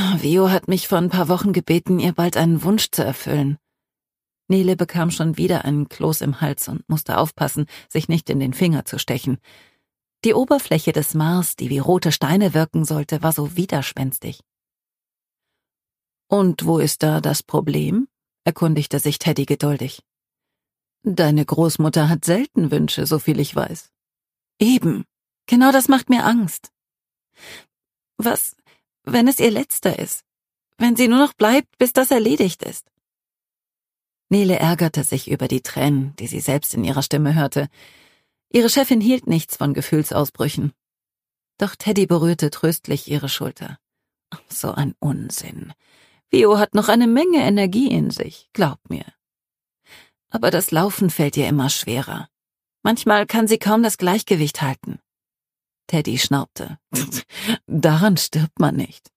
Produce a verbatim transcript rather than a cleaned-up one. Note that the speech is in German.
Vio hat mich vor ein paar Wochen gebeten, ihr bald einen Wunsch zu erfüllen. Nele bekam schon wieder einen Kloß im Hals und musste aufpassen, sich nicht in den Finger zu stechen. Die Oberfläche des Mars, die wie rote Steine wirken sollte, war so widerspenstig. »Und wo ist da das Problem?« erkundigte sich Teddy geduldig. »Deine Großmutter hat selten Wünsche, soviel ich weiß.« »Eben, genau das macht mir Angst.« »Was, wenn es ihr letzter ist? Wenn sie nur noch bleibt, bis das erledigt ist?« Nele ärgerte sich über die Tränen, die sie selbst in ihrer Stimme hörte. Ihre Chefin hielt nichts von Gefühlsausbrüchen. Doch Teddy berührte tröstlich ihre Schulter. »So ein Unsinn. Vio hat noch eine Menge Energie in sich, glaub mir. Aber das Laufen fällt ihr immer schwerer. Manchmal kann sie kaum das Gleichgewicht halten.« Teddy schnaubte. »Daran stirbt man nicht.«